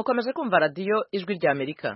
mukomeje kumva radiyo ijwi rya Amerika.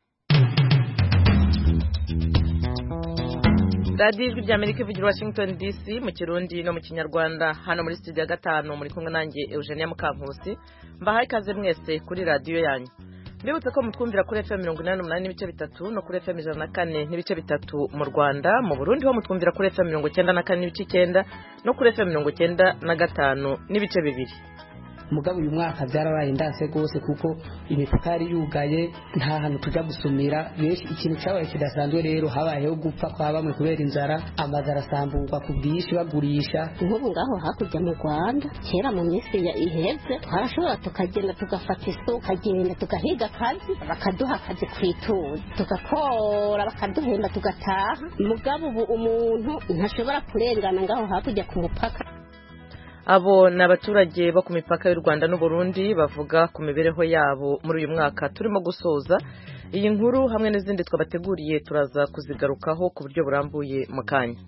radiyo ijwi rya Amerika ivugira Washington DC mu Kirundi no mu Kinyarwanda. Hano muri studio ya 5 muri kumwe nanjye Eugenia Mukankusi. Mbahaye ikaze mwese kuri radiyo yanyu. Mbibutse ko mutwumvira kuri FM 88 n'ibice bitatu no kuri FM 104 n'ibice bitatu mu Rwanda. Mu Burundi ho mutwumvira kuri FM 94 n'ibice 9 no kuri FM 95 n'ibice bibiri. Mugabo uyu mwaka byarabaye ndanse gose kuko imipaka yari yugaye nta hantu tuja gusumira. Yeshi ikintu cyabaye kidasanzwe rero habayeho gupfa kwa bamwe kubera inzara, amazara sambungwa ku bwishi bagurisha. Nk'ubu ngaho hakujya mu Rwanda kera mu minsi ya iheze twarashobora tukagenda tugafata isuka kagenda tugahiga akazi bakaduha akazi kwituza tugakora bakaduhemba tugataha. Mugabo ubu umuntu ntashobora kurengana ngaho hakujya ku mupaka. Abo n'abaturage bo ku mipaka y'u Rwanda n'u Burundi bavuga ku mibereho yabo muri uyu mwaka turimo gusoza. Iyi nkuru hamwe n'izindi twabateguriye turaza kuzigarukaho ku buryo burambuye mu kanya.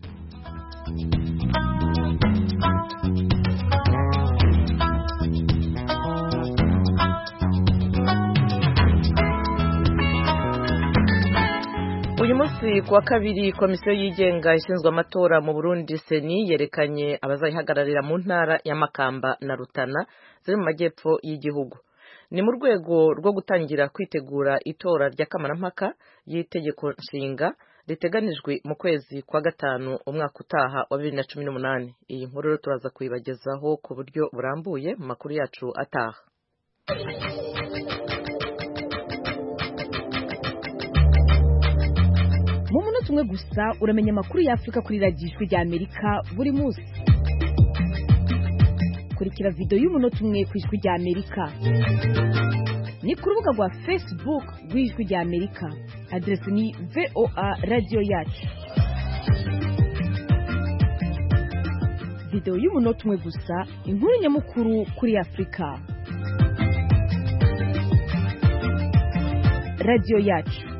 Uyu munsi kuwa kabiri komisiyo yigenga ishinzwe amatora mu Burundi Seni yerekanye abazayihagararira mu ntara ya Makamba na Rutana ziri mu majyepfo y'igihugu. Ni mu rwego rwo gutangira kwitegura itora rya kamarampaka y'itegeko nshinga riteganijwe mu kwezi kwa gatanu umwaka utaha wa 2018. Iyi nkuru turaza kuyibagezaho ku buryo burambuye mu makuru yacu ataha. Mu munota umwe gusa uramenya amakuru ya Afrika kuri radiyo ijwi rya Amerika buri munsi. Kurikira video y'umunota umwe ku ijwi rya Amerika. Ni ku rubuga rwa Facebook rw'ijwi rya Amerika. Adresi ni VOA Radio Yacu. Video y'umunota umwe gusa, inkuru nyamukuru kuri Afrika. Radio Yacu.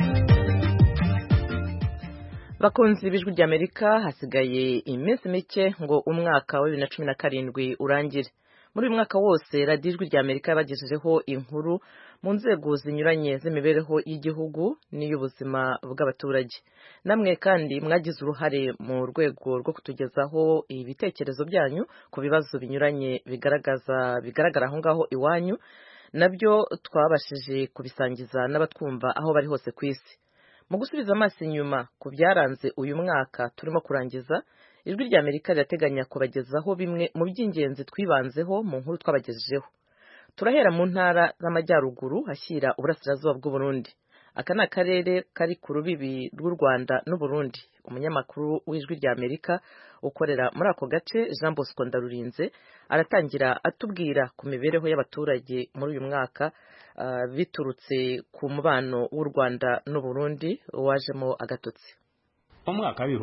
Bakunzi b'ijwi rya Amerika, hasigaye iminsi mike ngo umwaka wa 2017 urangire. Muri uyu mwaka wose radiyo ijwi rya Amerika yabagejejeho inkuru mu nzego zinyuranye z'imibereho y'igihugu n'iy'ubuzima bw'abaturage. Namwe kandi mwagize uruhare mu rwego rwo kutugezaho ibitekerezo byanyu ku bibazo binyuranye bigaragara aho ngaho iwanyu, nabyo twabashije kubisangiza n'abatwumva aho bari hose ku isi. Mu gusubiza amaso inyuma ku byaranze uyu mwaka turimo kurangiza, ijwi rya Amerika rirateganya kubagezaho bimwe mu by'ingenzi twibanzeho mu nkuru twabagejejeho. Turahera mu ntara z'amajyaruguru hashyira uburasirazuba bw'u Burundi. Aka ni akarere kari ku rubibi rw'u Rwanda n'u Burundi. Umunyamakuru w'ijwi rya Amerika ukorera muri ako gace Jean Bosco Ndarurinze aratangira atubwira ku mibereho y'abaturage muri uyu mwaka biturutse ku mubano w'u Rwanda n'u Burundi wajemo agatotsi. Umwaka wa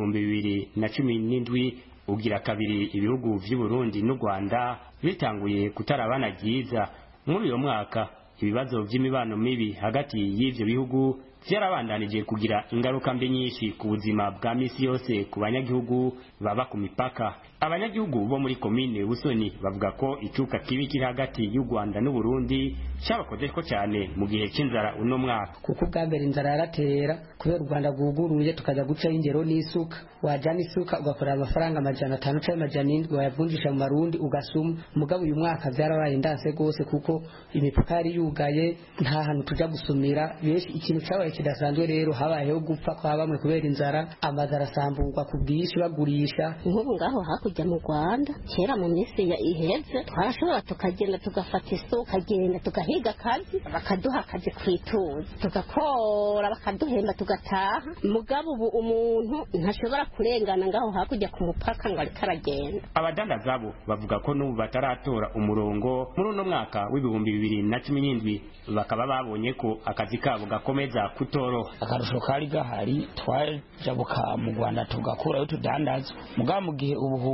2017 ugira kabiri ibihugu vy'u Burundi n'u Rwanda bitanguye kutarabana byiza. Muri uyu mwaka ibibazo by'imibano mibi hagati y'ivyo bihugu byarabandanije kugira ingaruka mbi nyinshi ku buzima bwa misi yose ku banyagihugu baba ku mipaka. Abanyagihugu bo muri komine Busoni bavuga ko icuka kibi kiri hagati y'u Rwanda n'u Burundi cyabakozeko cyane mu gihe cy'inzara uno mwaka. Kuko bwa mbere inzara yaratera kubera u Rwanda guguruye tukaja guca ingero n'isuka. Wajana isuka ugakora amafaranga 500 cyangwa 700 wayavunjisha mu marundi ugasuma. Mugabo uyu mwaka byarabaye ndanse gose kuko imipaka yari yugaye nta hantu tuja gusumira. Yeshi ikintu cyabaye kidasanzwe rero habayeho gupfa kwa bamwe kubera inzara, amazara sambungwa ku bwishi bagurisha. Nk'ubu ngaho hakujya mu Rwanda kera mu minsi ya iheze twarashobora tukagenda tugafata isuka kagenda tugahiga akazi bakaduha akazi kwituza tugakora bakaduhemba tugataha. Mugabo ubu umuntu ntashobora kurengana ngaho hakujya ku mupaka ngo ariko aragenda. Abadandaza bo bavuga ko n'ubu bataratora umurongo muri uno mwaka w'2017 bakaba babonye ko akazi kabo gakomeza kutoroha. Akarusho kari gahari twajabuka mu Rwanda tugakurayo tudandaza. Mugabo mu gihe ubu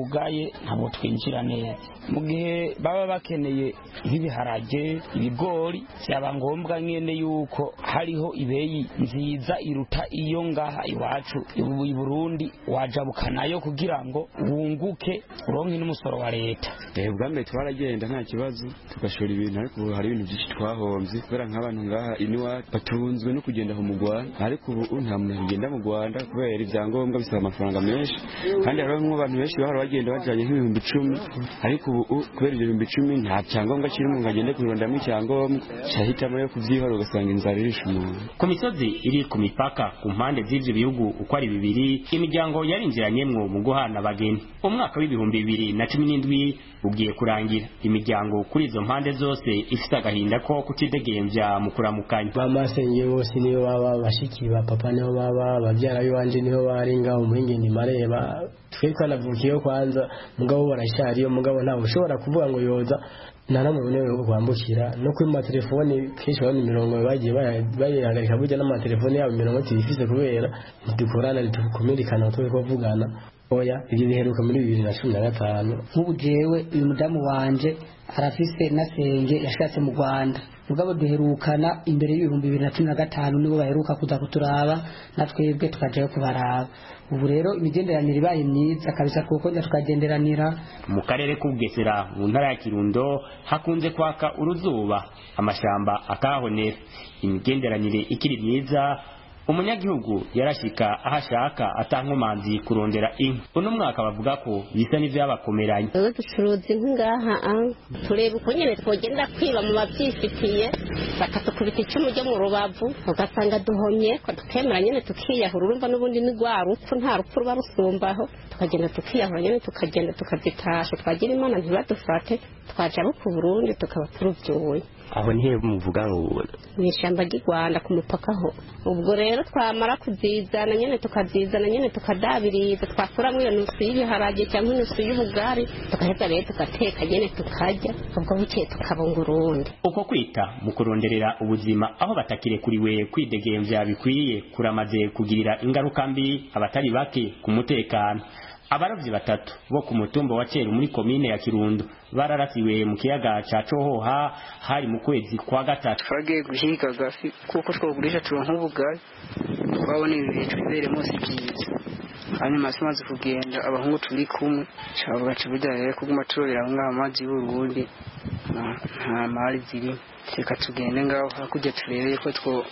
hugaye ntabwo twinjira neza. Mu gihe baba bakeneye nk'ibiharage ibigori byaba ngombwa nyene yuko hariho ibeyi nziza iruta iyo ngaha iwacu i Burundi wajabukanayo kugira ngo wunguke uronke n'umusoro wa leta. Ubwambere twaragenda nta kibazo tugashora ibintu, ariko hari ibintu byinshi twahombye kubera nk'abantu ngaha iniwa batunzwe no kugenda mu Rwanda, ariko ubu nta muntu ugenda mu Rwanda kubera ibyangombwa bisaba amafaranga menshi, kandi hariho nk'abantu benshi bahora bagenda bajanye nk'ibihumbi 10, ariko ubu kubera ibyo ibihumbi 10 nta cyangombwa kirimo ngo agende kurondamo icyangombwa, cyahitamo yo kubyihora ugasanga inzara irisha umuntu. Ku misozi iri ku mipaka ku mpande z'ivyo bihugu uko ari bibiri, imiryango yarinjiranyemwo mu guhana abageni. Umwaka w'ibihumbi 2017 ugiye kurangira, imiryango kuri izo mpande zose ifite agahinda ko kutidegemvya mu kuramukanya. Bamasenge bose niyo baba, bashiki ba papa niho baba, bavyara biwanje niho bari ngaho muhingeni mareba. Tweka navukiye kwanza mugabo barashariyo, mugabo ntawe ushobora kuvuga ngo yoza naramubone kwambukira no kuri matelefone kenshi bani mirongo bagiye bayihagarika burya n'amatelefone yabo mirongo tifise kubera dukorana dukomerikana twe kuvugana. Oya ibyo biheruka muri 2015. Nk'ubu jewe uyu mudamu wanje arafise nasenge yashatse mu Rwanda, mugabo duherukana imbere y'ibihumbi 2015 nibo baheruka kuza kuturaba natwebwe tukajayo kubaraba. Ubu rero imigenderanire ibaye myiza kabisa kuko tukagenderanira. Mu karere k'Ubugesera mu ntara ya Kirundo hakunze kwaka uruzuba, amashamba akahonera, imigenderanire ikiri myiza. Umunyagihugu yarashika ahashaka atankomanzi kurondera inka. Uno mwaka bavuga ko bisa n'ivyabakomeranye. Ducuruza ngaha tureba uko nyene twogenda kwiba mu bavyifitiye, bakatukubita icumu ryo mu rubavu ugasanga duhomye ko tukemera nyene tukiyahura. Urumva n'ubundi ni rwa rupfu, nta rupfu ruba rusumbaho, tukagenda tukiyahura nyene tukagenda tukazitasha, twagira Imana ntibadufate, twaja ku Burundi tukaba turuvyuye. Aho nihe muvuga ngo ni ishamba ry'i Rwanda ku mupaka ho. Ubwo rero twamara kuzizana nyene tukazizana nyene tukadabiriza, twakuramo iyo nusu y'ibiharage cyangwa nusu y'ubugari, tukaheza rero tugateka nyene tukarya, ubwo bukeye tukabunga urundi. Uko kwita mu kuronderera ubuzima aho batakirekuriwe kwidegemvya bikwiye kuramaze kugirira ingaruka mbi abatari bake ku mutekano. Abarovyi batatu bo ku mutumba wa Ceru muri komine ya Kirundo bararasiwe mu kiyaga ca Cohoha hari mu kwezi kwa gatatu. Twagiye guhiga gafi kuko twogurisha turonka ubugari, twabona ibintu bibere munsi byiza. Hanyuma tumaze kugenda abahungu turi kumwe cavuga cibuda rero kuguma turobera ngaho amazi y'Uburundi nta mari ziri, reka tugende ngaho hakujya turebe ko two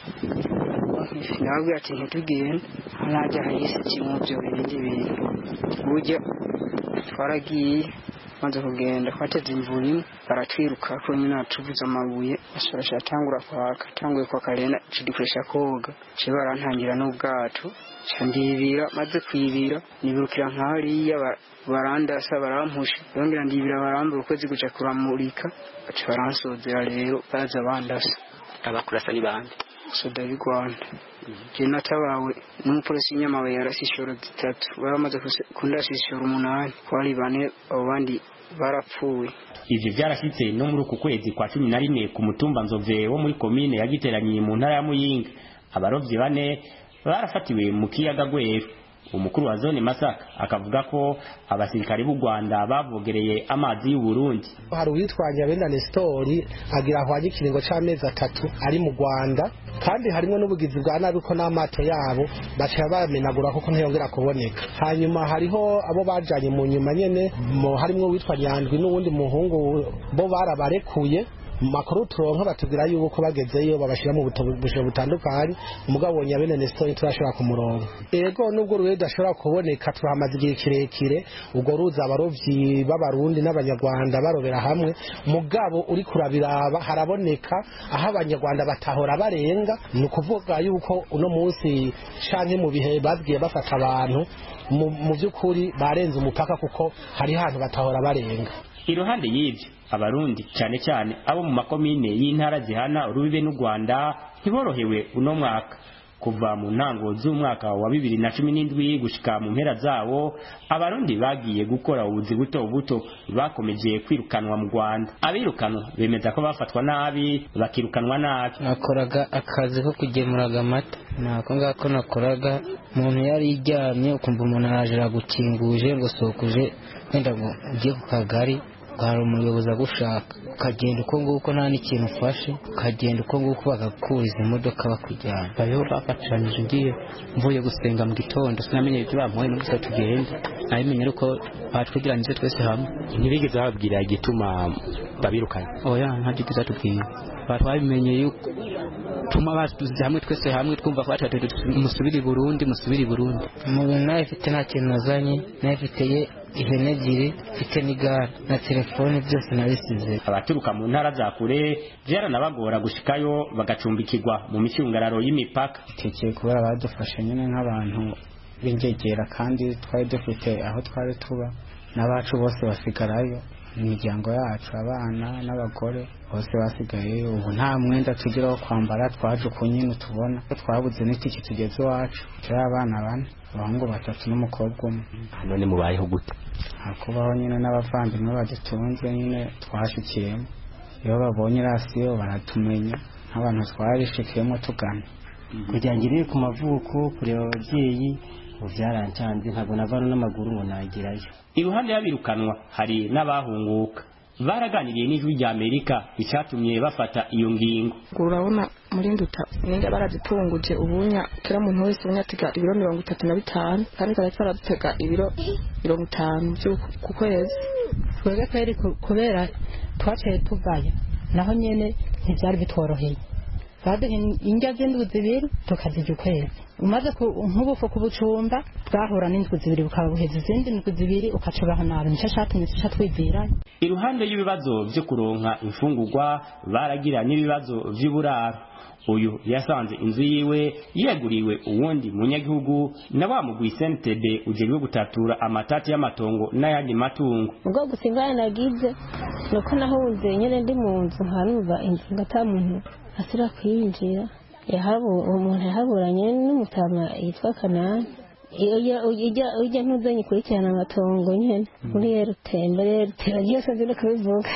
nabwo ati ntitugende najya hahise kimuvyo bindi bintu. Burya twaragiye maze kugenda twateze imvura baratwiruka ko nyine atuvuza amabuye ashorasha atangura kwaka, tanguye kwa karena cidikoresha koga ce barantangira n'ubwato candibira, maze kwibira nibirukira nk'ariya barandasa barampusha, yongera ndibira barambura ukwezi guca kuramurika baca baransozera rero baza bandasa. Abakurasa ni bande? Soda y'u Rwanda. Jena tabawe n'umupolisi nyamawe yarasishoro 3, baramaze kundashishoro 8, kwari bane abandi barapfuye. Ivyo byarashitse no muri uku kwezi kwa 11 ku mutumba Nzove wo muri komine yagiteraniye mu ntara ya Muyinga. Abarovyi 4 barafatiwe mu kiyaga Gweru. Umukuru wa zone Masaka akavuga ko abasirikare b'u Rwanda bavogereye amazi y'u Burundi. Hari uwitwanya benda Nestori agira aho agikiringo c'amezi 3 ari mu Rwanda, kandi harimo n'ubugizi bwa nabi ko n'amato yabo bacha bamenagura kuko ntiyongera kuboneka. Hanyuma hariho abo bajanye mu nyuma nyene harimo uwitwanya Ndwi n'uwundi muhungu bo barabarekuye. Makuru turonka batubwira yuko bagezeyo babashira mu busho butandukanye, umugabo Nyabene Nestor turashobora kumurongo. Ego nubwo ruwe dashobora kuboneka turahamaze igihe kirekire, ubwo ruza abarovyi b'abarundi n'abanyarwanda barobera hamwe, mugabo uri kurabiraba haraboneka aho abanyarwanda batahora barenga, ni ukuvuga yuko uno munsi canke mu bihe babwiye bafata abantu mu by'ukuri barenze umupaka kuko hari hantu batahora barenga. Iruhande y'ivyo abarundi cyane cyane abo mu makomine y'intara zihana urubibe n'u Rwanda ntiborohewe uno mwaka. kuva mu ntango z'umwaka wa 2017 gushika mu mpera zawo abarundi bagiye gukora ubuzi buto buto bakomeje kwirukanwa mu Rwanda. Abirukanwa bemeza ko bafatwa nabi bakirukanwa nabi. Nakoraga akazi ko kugemuraga amata, nako ngako nakoraga. Umuntu yari yijyamye ukumva umuntu araje gukinguje ngo sokuje wenda ngo ugiye ku kagari hari umuyobozi agushaka, ukagenda uko nguko nta n'ikintu ufashe, ukagenda uko nguko bagakuriza imodoka bakujyana. Bayo bakacanije ngiye mvuye gusenga mu gitondo sinamenye ibyo bamuhaye n'uko tugenda, nabimenye uko batwegeranije twese hamwe. Ntibigeze babwira igituma babirukanye? Oya, nta gituma tubwiye. Batwabimenye yuko tuma batuze hamwe twese hamwe twumva ko atatu musubiri Burundi. Mu bintu nafite nta kintu nazanye, nafite ihene ebyiri, mfite n'igare na telefone, byose nabisize. Abaturuka mu ntara za kure byaranabagora gushikayo bagacumbikirwa mu micungararo y'imipaka. Tekeye kubera badufashe nyine nk'abantu b'ingegera, kandi twari dufite aho twari tuba, n'abacu bose basigarayo, imiryango yacu, abana n'abagore bose basigaye. Ubu nta mwenda tugira wo kwambara, twaje ku nyine tubona twabuze n'itiki tugeze iwacu. Turi abana bane, abahungu 3 n'umukobwa umwe. None mubayeho gute? Hakubaho nyine n'abavandimwe badutunze nyine twashikiyemo, iyo babonye rasiyo baratumenya nk'abantu twarishikiyemo tugana. Kugira ngo iri ku mavuko kureba ababyeyi byarancanze, ntabwo navana n'amaguru ngo nagerayo. Iruhande y'abirukanwa hari n'abahunguka. Baraganiriye n'ijwi rya Amerika icyatumye bafata iyo ngingo. Urabona muri Nduta ninda baradutunguje ubunya kera muntu wese unyatega ibiro 35 kandi karatara dutega ibiro 50 ku kwezi. Twebwe kweri kubera twaciye tugaya naho nyene ntibyari bitworoheye. Baduhe indya z'indwi zibiri tukazijya ukwezi. Umaze nk'ubufu ku bucumba bwahura n'indwi zibiri bukaba buheza izindi ndwi zibiri ukacubaho nabi, nicyo cyatumye twivira. Iruhande y'ibibazo byo kuronka imfungurwa baragira n'ibibazo by'uburaro. Uyu yasanze inzu yiwe yeguriwe uwundi munyagihugu na wa mugwi CNTB ujejwe gutatura amatati y'amatongo n'ayandi matungo. Ubwo gusingana nagize nuko nahunze nyene ndi mu nzu haruba inzu ngatamuntu asira kwinjira umuntu yahaburanye n'umutama yitwa Kanani. Ujya ntuzanye kurikirana amatongo nyene muri Rutembe byose byo kubivuga.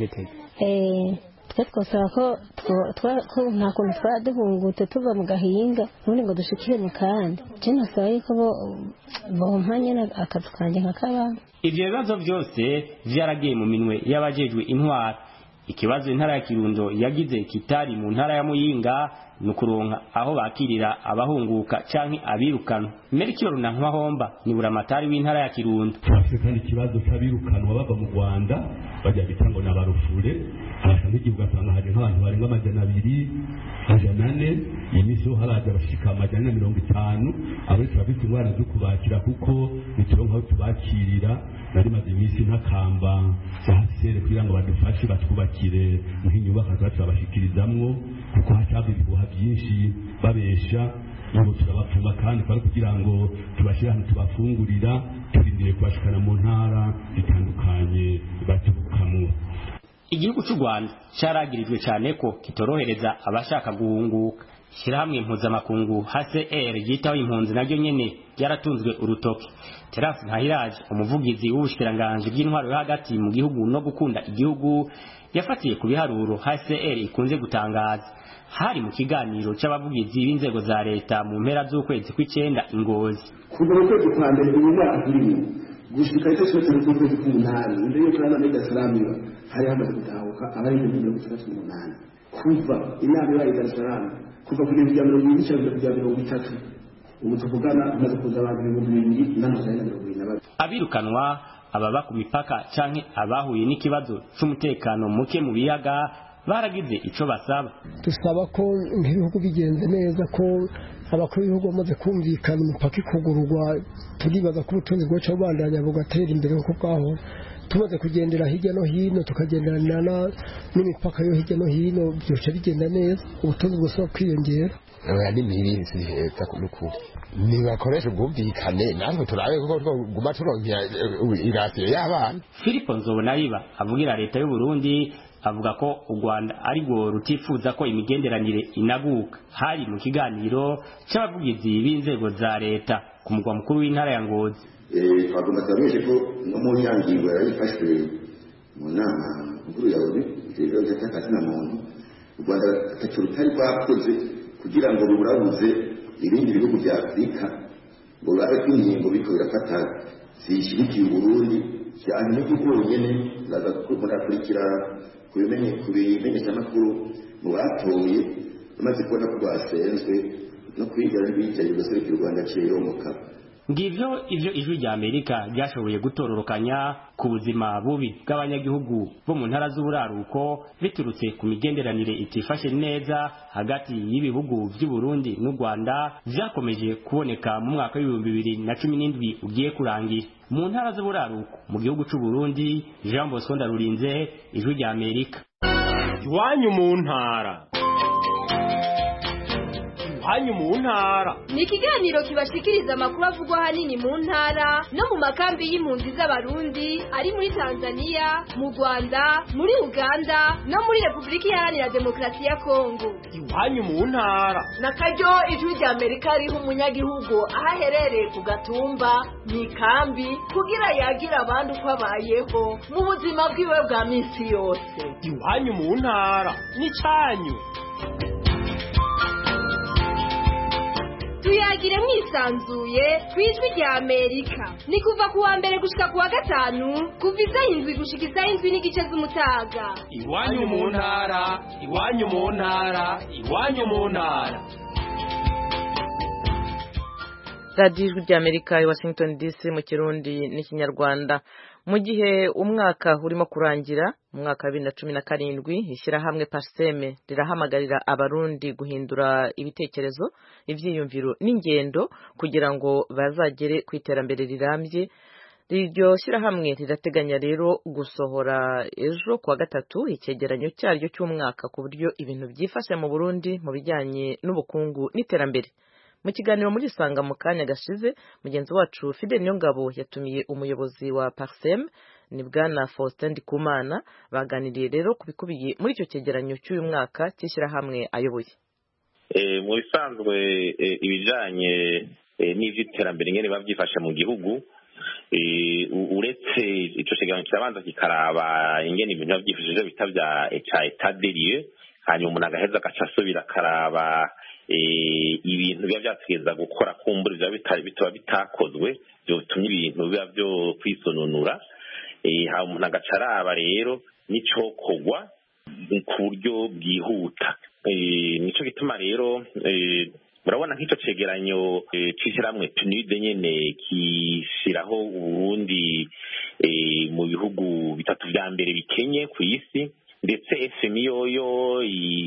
Twe twasaba ko nta kuntu twaduhungutse tuva mu gahinga none ngo dushikire mu kandi. Je nasaba yuko bompa nyene akazi kanje nk'akabana. Ibyo bibazo byose byaragiye mu minwe y'abajejwe intwara. Ikibazo intara ya Kirundo yagize kitari mu ntara ya Muyinga nukuronka aho bakirira abahunguka canke abirukana. Melchior Nankwa ni buramatari w'intara ya Kirundo. Kandi ikibazo cy'abirukanwa bava mu Rwanda bajya bitango n'abarufure hashanga igihugu asanga haje nk'abantu barenga 200 400 imisi haraje bashika 150 abo turabifite ingwara zo kubakira kuko bituronka aho tubakirira nari maze imisi ntakamba cyasere kugira ngo badufashe batwubakire nk'inyubako zabashikirizamwo kuko hacabe ibihuha byinshi babesha ngo turabapfuma kandi kwari kugira ngo tubashire ahantu tubafungurira turindire kubashikana mu ntara zitandukanye batubukamwo. Igihugu cy'u Rwanda cyaragirijwe cyane ko kitorohereza abashaka guhunguka. Shirahamwe mpuzamakungu HCR yitaho impunzi naryo nyene yaratunzwe urutoke. Terence Ntahiraje umuvugizi w'ubushikiranganje bw'intwaro yo hagati mu gihugu no gukunda igihugu yafatiye ku biharuro HCR ikunze gutangaza. Hari mu kiganiro cy'abavugizi b'inzego za leta mu mpera z'ukwezi kw'icenda Ingozi. Kuva mu kwezi kwa mbere uyu mwaka turimo gushika icyo cyose mu kwezi k'umunani mbere yo kurana muri Dar-es-Salaam hari hamaze gutahuka abari mu 38 kuva inama ya Dar-es-Salaam kuva kuri 2023 ubu tuvugana amaze kuza abantu 2022. Abirukanwa ababa ku mipaka canke abahuye n'ikibazo cy'umutekano muke mu biyaga baragize ico basaba. Dusaba ko nk'ibihugu bigenze neza ko abakuru b'ibihugu bamaze kumvikana umupaka ikugururwa, turibaza ko ubutunzi bwacu bubandanya bugatera imbere kuko bwaho tumaze kugendera hirya no hino tukagenderana n'imipaka yo hirya no hino byose bigenda neza, ubutunzi bwose kwiyongera. Ni mirinzi heza n'ukuri nibakoresha ubwumvikane natwe turabe kuko guma turonkera irasiyo y'abana. Philippe Nzobonayiba avugira leta y'u Burundi avuga ko u Rwanda ari rwo rutifuza ko imigenderanire inaguka. Hari mu kiganiro c'abavugizi b'inzego za leta ku mugwa mukuru w'intara ya Ngozi. Twagomba kubamenyesha ko no mu nyangingo yarifashwe mu nama nkuru ya ONU ijejwe iby'akazi na muntu, u Rwanda ataco rutari rwakoze kugira ngo ruburabuze ibindi bihugu bya Afurika ngo babe ingingo biko birafata zishirikiye Burundi cyane n'igihugu nyene ndaza kukurikira kubimenyesha amakuru mu batoye bamaze kubona ko rwasenzwe no kwigana bicaye guserukira u Rwanda ciyomoka. Ngivyo ivyo ijwi rya Amerika ryashoboye gutororokanya ku buzima bubi bw'abanyagihugu bo mu ntara z'uburaruko biturutse ku migenderanire itifashe neza hagati y'ibihugu by'u Burundi n'u Rwanda vyakomeje kuboneka mu mwaka w'2017 ugiye kurangira. Mu ntara z'uburaruko mu gihugu c'u Burundi, Jean Bosco Ndarurinze, ijwi rya Amerika. Iwanyu mu ntara. Iwanyu mu ntara ni ikiganiro kibashikiriza amakuru avugwa hanini mu ntara no mu makambi y'impunzi z'abarundi ari muri Tanzania, mu Rwanda, muri Uganda no muri Republika Iharanira Demokarasi ya Kongo. Iwanyu mu ntara nakaryo ijwi rya Amerika riha umunyagihugu aho aherereye ku gatumba mu ikambi kugira yagira abandi uko abayeho mu buzima bwiwe bwa minsi yose. Iwanyu mu ntara ni canyu. Tuyagire mwisanzuye kwijwi rya Amerika. Ni kuva kuwa mbere gushika kuwa gatanu kuva isaha 7 gushika isaha 7:30 z'umutaga. Iwanyu mu ntara, iwanyu mu ntara, iwanyu mu ntara. Radio Ijwi rya Amerika i Washington DC mu Kirundi n'Ikinyarwanda. Mu gihe umwaka urimo kurangira, mu mwaka wa 2017 ishyirahamwe Parseme rirahamagarira abarundi guhindura ibitekerezo, ivyiyumviro n'ingendo kugira ngo bazagere ku iterambere rirambye. Iryo shyirahamwe rirateganya rero gusohora ejo kuwa gatatu icyegeranyo cyaryo cy'umwaka ku buryo ibintu byifashe mu Burundi mu bijyanye n'ubukungu n'iterambere. Mu kiganiro muri Sanga mu kanya gashize, mugenzi wacu Fidel Nyongabo yatumiye umuyobozi wa Parsem ni bwana Faustin Ndikumana, baganiriye rero kubikubiye muri icyo cyegeranyo cy'uyu mwaka cy'ishyirahamwe ayoboye. Mu bisanzwe ibijanye n'ivy'iterambere ngene bavyifashe mu gihugu, uretse ico cyegeranyo kirabanza kikaraba ingene ibintu bavyifashije bita vya etat des lieux, hanyuma umuntu agaheza agacasubira akaraba ibintu biba byategeza gukora kumbura bitaba bitakozwe byo bitumye ibintu biba byo kwisononura. Ha umuntu agacaraba rero n'icokogwa ku buryo bwihuta. Nico gituma rero murabona nk'icyo cegeranyo cishiramwe PNUD nyene kishiraho Uburundi mu bihugu bitatu vya mbere bikenye ku isi, ndetse FMI yoyo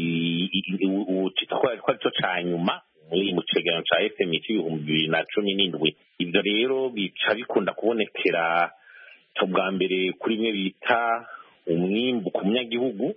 ucita ko arico ca nyuma mu cegeranyo ca FMI c'2017. Ivyo rero bica bikunda kubonekera bwa mbere kuri imwe bita umwimbu ku munyagihugu.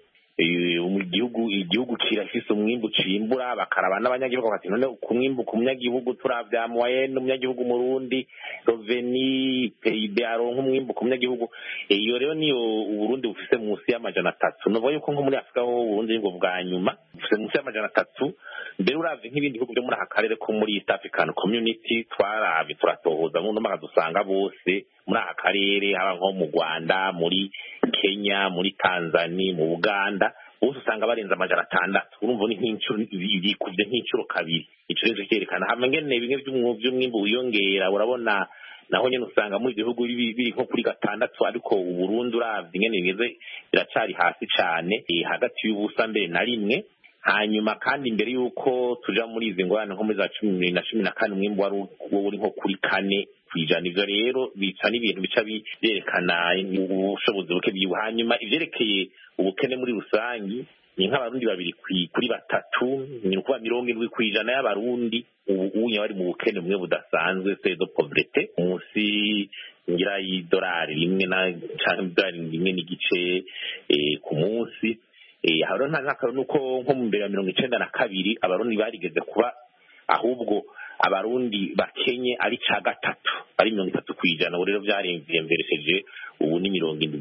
Igihugu kirafise umwimbu cimbura, bakaraba n'abanyagihugu bati none ku mwimbu ku munyagihugu turavya moyenne umunyagihugu Murundi reveni PIB aronka umwimbu ku munyagihugu. Iyo rero niyo Uburundi bufise munsi y'300. Novuga yuko nko muri Afrika ho Uburundi ngo bwa nyuma bufise munsi y'300. Mbere uravye nk'ibindi bihugu byo muri aka karere ko muri East African Community twarabe turatohoza ngo no dusanga bose muri aka karere, haba nko mu Rwanda, muri Kenya, muri Tanzania, mu Uganda, bose usanga barenza 600. Urumva ni nk'incuro ibikuvye nk'incuro kabiri. Ico rero cyerekana hamwe ngene bimwe by'umwimbu wiyongera. Urabona naho nyene usanga muri bihugu biri nko kuri 6, ariko Uburundi uravye ngene bigeze biracari hasi cane, hagati y'ubusa mbere na rimwe. Hanyuma kandi imbere yuko tuja muri izi ngorane nko muri za 2014 umwimbu wari uri nko kuri 4%. Ivyo rero bica n'ibintu bica byerekana ubushobozi buke bwiwe. Hanyuma ivyerekeye ubukene muri rusangi ni nk'abarundi 2 kuri 3, ni ukuba 70% y'abarundi ubu bari mu bukene bumwe budasanzwe, c'est de pauvreté, munsi ngira y'idolari rimwe na canke dolari rimwe n'igice ku munsi. Haro ntakaro nuko nko mu mbere ya 1992 abarundi barigeze kuba ahubwo abarundi bakenye ari ca gatatu, ari 30%. Rero byaremvyeresheje ubu ni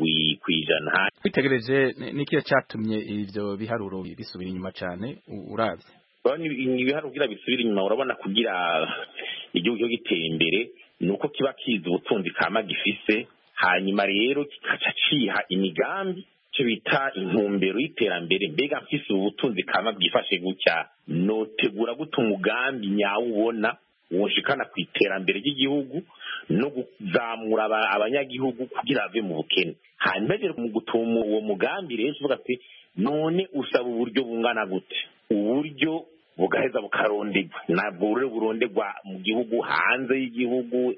70%. Witegereje nikiyo cyatumye ivyo biharuro bisubira inyuma cyane uravye ibiharuro kugira bisubira inyuma urabona kugira igihugu gitera imbere nuko kiba kizi ubutunzi kama gifise hanyuma rero kikaca ciha imigambi cyo bita intumbero y'iterambere mbega mfise ubutunzi kama bwifashe gutya notegura gute umugambi nyawo ubona woshikana ku iterambere ry'igihugu no kuzamura abanyagihugu kugira ave mu bukene hanyuma rero mu gutuma uwo mugambi rero uvuga ati none usaba uburyo bungana gute uburyo bugaheza bukarondegwa nabwo burondegwa mu gihugu hanze y'igihugu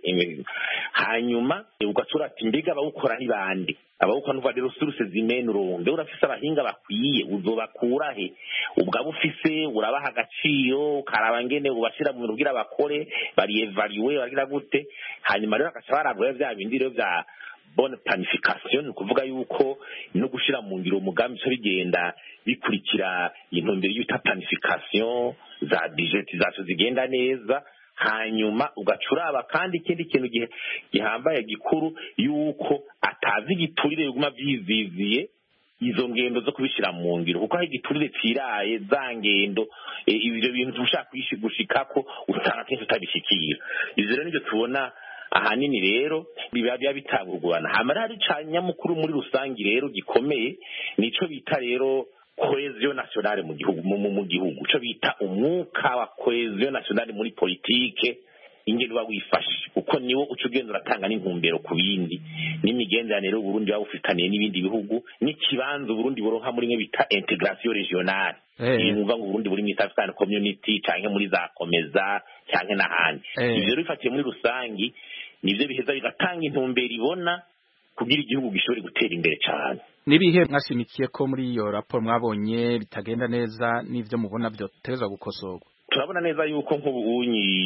hanyuma ugatura ati mbega abawukora ni bande abawukora nuva rero sources zimenurunde urafise abahinga bakwiye uzobakura he ubwo ufise urabaha agaciro karaba ngene ubashira mu rugira bakore bari evaluate bagira gute hanyuma rero akaca baragura bya bindi rero bya bonne planification kuvuga yuko no gushira mu ngiro umugambi cyo bigenda bikurikira intumbero y'uta planification za budgetisation zigenda neza hanyuma ugacuraba kandi ikindi kintu gihambaye gikuru yuko atazi giturire biguma byiziziye izo ngendo zo kubishira mu ngiro kuko aho igiturire ciraye za ngendo ibyo bintu ushaka gushikako usanga kenshi utabishikira ivyo rero nivyo tubona ahanini rero biba bitangurwana hamara hari canya mukuru muri rusangi rero gikomeye nico bita rero cohesion nationale mu gihugu mu gihugu cyo bita umwuka wa cohesion nationale muri politique ingendo bagwifashe uko niwo ucugenda uratanga n'intumbero ku bindi n'imigenderanire Burundi bawufitaniye n'ibindi bihugu n'ikibanzo Burundi boronka muri mwe bita integration regionale yumva ngo Burundi buri mu East African Community canke muri za komeza canke n'ahandi ivyo rifatiye muri rusangi nivyo biheza bigatanga intumbero ibona kugira igihugu gishobore gutera imbere cyane nibihe mwashimikiye ko muri iyo raporo mwabonye bitagenda neza n'ivyo mubona byo tezwa gukosorwa turabona neza yuko nk'ubu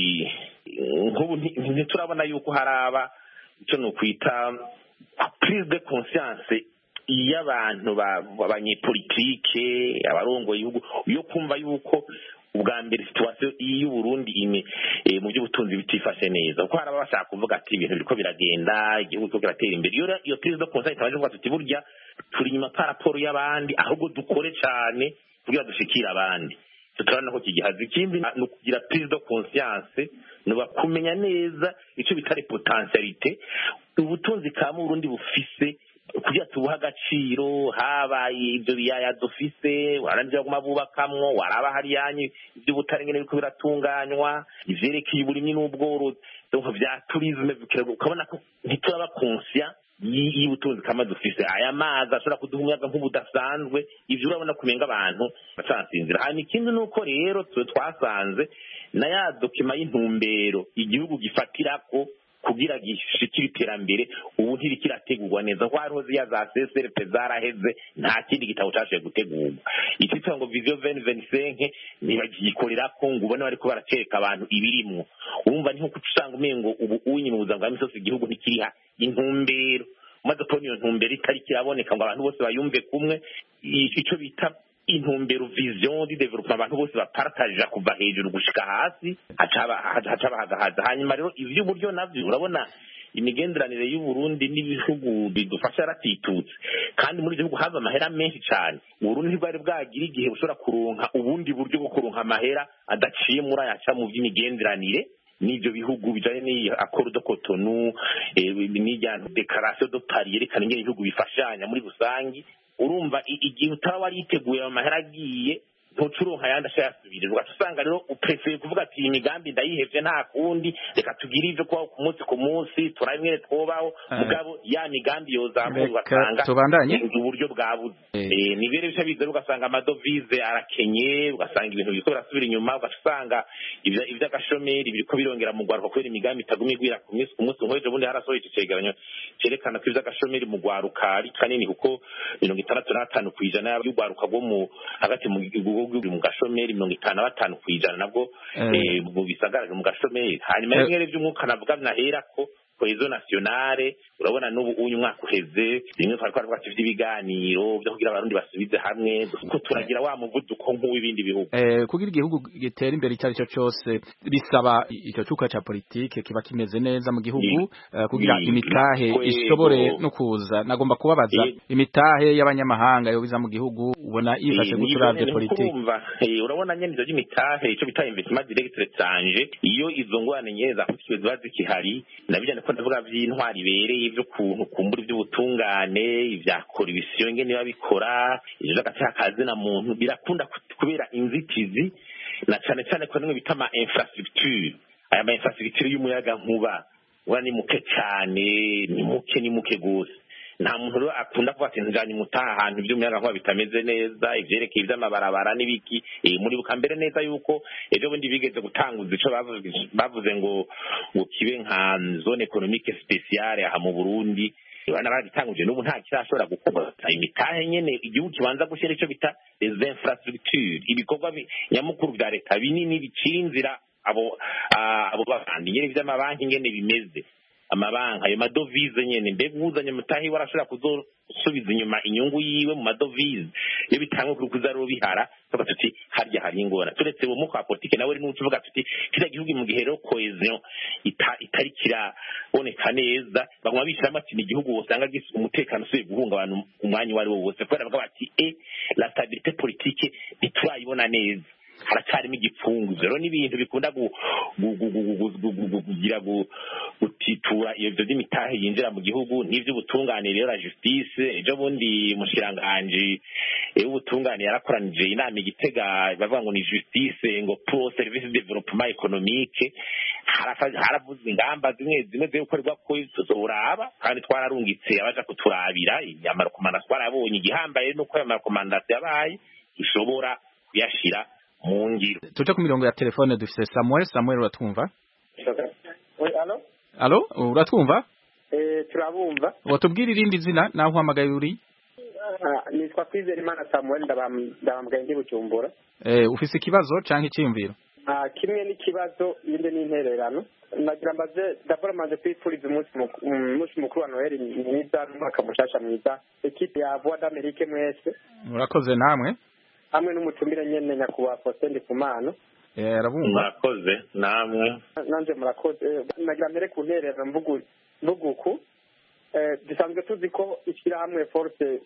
ntiturabona yuko haraba icyo no kwita prise de conscience y'abantu abanyepolitike abarongoye igihugu yo kumva yuko ubwa mbere situation y'u Burundi mu by'ubutunzi bitifashe neza kuko haraba bashaka kuvuga ati ibintu biriko biragenda igihugu cyo kiratera imbere iyo prise de conscience itaje kuvuga tuti burya turi nyuma pa raporo y'abandi ahubwo dukore cyane kugira dushikira abandi tutarana ko kigihaza ikindi no kugira prise de conscience no bakumenya neza ico bitare potentialité ubutunzi ka mu Burundi bufise kugira tubuha agaciro habaye ibyo biyaya dufise waranje baguma bubakamwo waraba hari yanyu ibyo butarengene biko biratunganywa ivyerekeye uburimyi n'ubworozi donc vya tourisme ukabona ko ntituraba conscient y'ubutunzi kama dufise aya mazi ashobora kuduha umuyaga nk'ubudasanzwe ivyo urabona kumenga abantu bacansinzira hanyuma ikindi nuko rero twasanze na ya dokima y'intumbero igihugu gifatirako kugira gishikira iterambere ubu ntirikirategurwa neza ko hariho ziya za CSRP zaraheze nta kindi gitabo cyashoboye gutegurwa ikitwa ngo vision 2025 ntibagikorera ko ngo ubone bari ko baracereka abantu ibirimwo urumva ni nko kucanga umengo ubu unyi mu buzanga bw'imisozi igihugu ntikiriha intumbero maze ko niyo ntumbero itari kiraboneka ngo abantu bose bayumve kumwe ico bita intumbero vision di development abantu bose bapartage kuva hejuru gushika hasi hacaba hanyuma rero ivyo buryo navyo urabona imigenderanire y'u Burundi n'ibihugu bidufasha yaratitutse kandi muri gihugu hava amahera menshi cyane Burundi ntibwari bwagira igihe bushobora kuronka ubundi buryo bwo kuronka amahera adaciye muri ayaca mu by'imigenderanire n'ibyo bihugu bijanye ni accord de Cotonou n'ijyana déclaration de Paris yerekana ingene ibihugu bifashanya muri rusangi urumva igihe utaba wariteguye amahera agiye ntucuronka yandi ashayasubire ugasanga rero uprefeye kuvuga ati imigambi ndayihevye nta kundi reka tugire ivyo kwa ku munsi turabimwe twobaho mugabo ya migambi yozamuye ugasanga uburyo bwabuze ni bere bica bize ugasanga amadovize arakenye ugasanga ibintu biko birasubira inyuma ugasanga ivy'agashomeri biriko birongera mu Rwanda kubera imigambi itagumye igwira ku munsi nk'ejo bundi harasohoye icegeranyo cerekana ko ivy'agashomeri mu Rwaruka ari kanini kuko 65% y'urwaruka rwo mu hagati mu gihugu mu gashomeri 55% nabwo mu bisagara mu gashomeri hanyuma rimwe by'umwuka navuga nahera ko cohesion nationale urabona n'ubu uyu mwaka uheze rimwe twari twaravuga ivy'ibiganiro byo kugira abarundi basubize hamwe ko turagira wa muvuduko nk'uw'ibindi bihugu kugira igihugu gitera imbere icyo ari cyo cyose bisaba icyo cuka ca politike kiba kimeze neza mu gihugu kugira imitahe ishobore no kuza nagomba kubabaza imitahe y'abanyamahanga yo biza mu gihugu ubona yifashe guturavye politike urabona nyene ivyo by'imitahe ico bita investment direct étranger iyo izo ngwane nyeza kuko ziba zikihari nabijyane ko ndavuga vy'intwari bereye ivyo kuntu kumbura ivy'ubutungane ivya korupsiyo ngene babikora ivyo by'agacakazi na muntu birakunda kubera inzitizi na cane cane ko nimwe bita ama infrastructure aya ma infrastructure y'umuyaga nkuba ura ni muke cyane ni muke gose nta muntu rero akunda kuvuga ati njanye mutaha ahantu ivy'umuyaga nkuba bitameze neza ivyerekeye ivy'amabarabara n'ibiki muri bukambere neza yuko ejo bundi bigeze gutanguza ico bavuze ngo kibe nka zone économique spéciale aha mu Burundi bana bagitanguje n'ubu nta kirashobora gukora imitahe nyene igihugu kibanza gushyira ico bita les infrastructures ibikorwa nyamukuru vya leta binini bicira inzira abo bavandi nyene vy'amabanki ngene bimeze amabanka ayo madovize nyene mbega uzanye mutahi warashobora kuzosubiza inyuma inyungu yiwe mu madovize iyo bitangwe kuri kuzaro bihara tuka tuti harya hari ingora turetse bo mu kwa politike nawe n'ucu uvuga tuti kira gihugu mu gihe rero cohesion itari kiraboneka neza baguma bishiramo ati igihugu usanga gifite umutekano usubiye guhunga abantu umwanya wari wo wose kubera bavuga bati la stabilité politique ntiturayibona neza haracarimo igipfungu rero n'ibintu bikunda kugira gutitura iyo byo by'imitahe yinjira mu gihugu n'ivy'ubutungane rero la justice ejo bundi mushiranganje ubutungane yarakoranije inama igitega bavuga ngo ni justice ngo pro service development économique haravuze ingamba zimwe zo gukorerwa ko tuzoraba kandi twararungitse abaja kuturabira amarekomanda twarabonye igihambaye nuko ayo marekomandasiyo yabaye ishobora kuyashira mungiro tuje ku mirongo ya telefone dufise Samuel uratwumva Allo uratwumva turabumva watubwira irindi zina naho uhamagaye uri nitwa Kwizeyimana Samuel ndabamgaye ndi Bujumbura ufise ikibazo canke icyumviro kimwe n'ikibazo yinde n'intererano nagira mbaze d'abord manje kwifuriza umunsi mukuru wa Noel mwiza n'umwaka mushasha mwiza equipe ya Voix d'Amérique mwese murakoze namwe hamwe n'umutumire nyene nyakubahwa Faustin Ndikumana arabumva murakoze namwe nanje murakoze nagira mbere ku nterera mvuguku dusanzwe tuzi ko ishyirahamwe force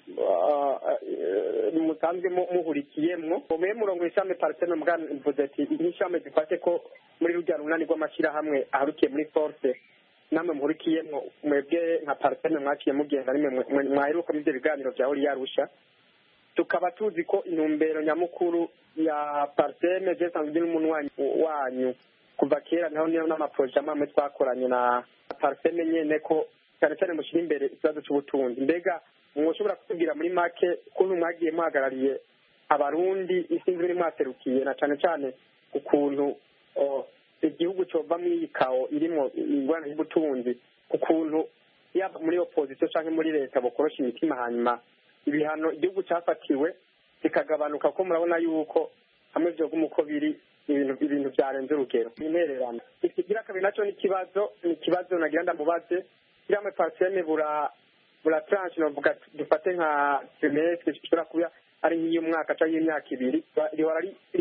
musanzwe muhurikiyemwo umwe murongo w'ishami partenaire mugana mvuze ati n'ishami dufate ko muri rujya runani rw'amashyirahamwe aharukiye muri force namwe muhurikiyemwo mwebwe nka partenaire mwaciye mugenda nimwe mwaheruka muri ibyo biganiro bya hori yarusha tukaba tuzi ko intumbero nyamukuru ya parseme jesanzwe n'umuntu wanyu kuva kera naho niyo n'amaproje amwe twakoranye na parseme nyene ko cyane cyane mushyira imbere ikibazo cy'ubutunzi mbega mwoshobora kutubwira muri make ukuntu mwagiye muhagarariye abarundi isinzi biri mwaserukiye na cyane cyane ukuntu igihugu cova muri ikawo irimo ingorane y'ubutunzi ukuntu yaba muri opposition canke muri leta bokorosha imitima hanyuma ibihano igihugu cyafatiwe bikagabanuka ko murabona yuko hamwe byo uko biri ibintu byarenze urugero intererano ikigira kabiri naco ni ikibazo nagira ndamubaze kiramwe parseme bura tranche novuga dufate nka semestre gishobora kuba ari nk'iy'umwaka cyangwa y'imyaka ibiri rihora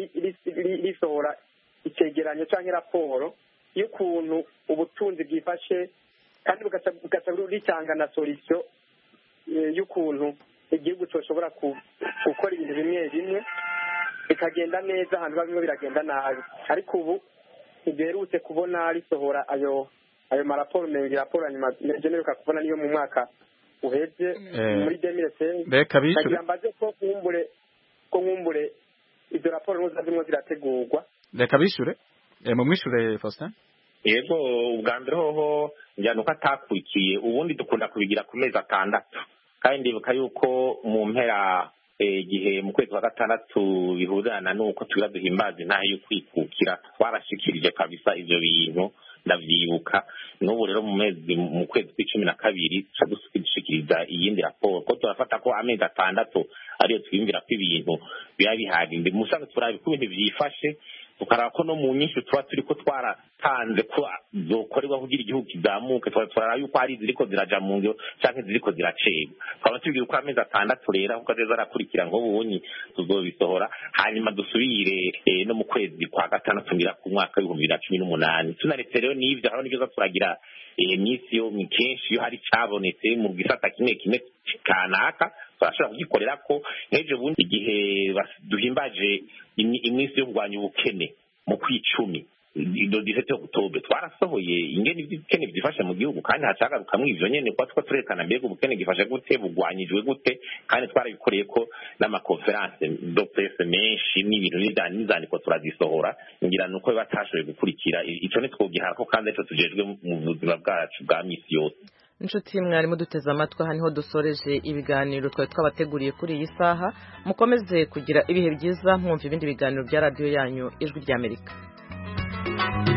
risohora icegeranyo canke raporo y'ukuntu ubutunzi bwifashe kandi bugaca ritanga na solution y'ukuntu igihugu cyoshobora gukora ibintu bimwe bimwe bikagenda neza ahantu bimwe biragenda nabi ariko ubu ntiduherutse kubona risohora ayo maraporo mengi raporo nyuma generuka kubona niyo mu mwaka uheze muri 2016 kagira mbaze ko nkumbure izo raporo nuza zimwe zirategurwa reka bishure mu mwishure Faustin yego ubwa mbere hoho njyana uko atakurikiye ubundi dukunda kubigira ku mezi 6 kandi ndibuka yuko mu mpera igihe mu kwezi kwa gatandatu bihuzana nuko tugira duhimbaza intahe yo kwikukira twarashikirije kabisa ivyo bintu ndavyibuka n'ubu rero mu kwezi kwa12 dushikiriza iyindi raporo ko turafata ko amezi 6 ariyo twiyumvira ko ibintu biba bihagije musanzwe turabi ko ibintu vyifashe tukaraba ko no mu nyinshi tuba turi ko twaratanze ko zokorerwa kugira igihugu kizamuke turaraba yuko hari ziriko ziraja mu ngiro canke ziriko ziracegwa twaba tubwira uko amezi 6 rero kuko azoza arakurikira ngo ubunyi tuzobisohora hanyuma dusubire no mu kwezi kwa gatandatu ngira ku mwaka w'2018 tunaretse rero n'ivyo hariho n'ivyo turagira imisi yo kenshi iyo hari cabonetse mu gisata kimwe kanaka turashobora kugikorera ko nk'ejo bundi igihe duhimbaje iminsi yo kurwanya ubukene mu kwicumi do 17 Oktober twarasohoye ingene ibikene byifashe mu gihugu kandi hacagarukamwe ivyo nyene kwa two turekana mbega ubukene gifashe gute bugwanyijwe gute kandi twarabikoreye ko n'amakonferanse do presse menshi n'ibintu n'izandiko turazisohora ngira nuko batashoboye gukurikira ico ne twogiha ko kandi ico tujejwe mu buzima bwacu bwa misi yose. Inshuti mwarimu duteze amatwi aha niho dusoreje ibiganiro twari twabateguriye kuri iyi saha mukomeze kugira ibihe byiza mwumva ibindi biganiro bya radio yanyu Ijwi ry'Amerika.